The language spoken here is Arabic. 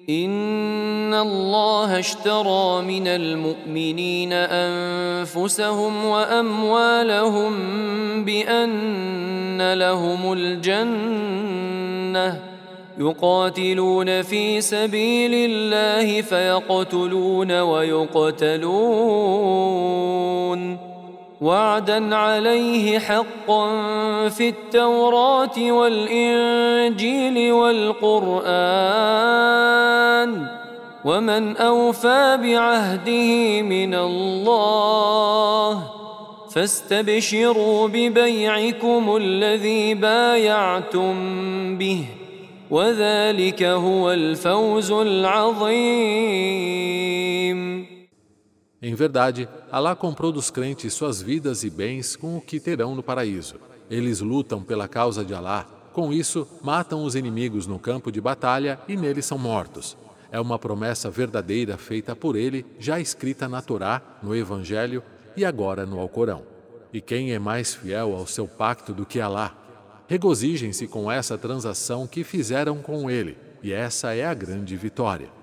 إن الله اشترى من المؤمنين أنفسهم وأموالهم بأن لهم الجنة يقاتلون في سبيل الله فيقتلون ويقتلون وعدا عليه حقا في التوراة والإنجيل والقرآن ومن أوفى بعهده من الله فاستبشروا ببيعكم الذي بايعتم به وذلك هو الفوز العظيم. Em verdade, Alá comprou dos crentes suas vidas e bens com o que terão no paraíso. Eles lutam pela causa de Alá. Com isso, matam os inimigos no campo de batalha e neles são mortos. É uma promessa verdadeira feita por ele, já escrita na Torá, no Evangelho e agora no Alcorão. E quem é mais fiel ao seu pacto do que Alá? Regozijem-se com essa transação que fizeram com ele, e essa é a grande vitória.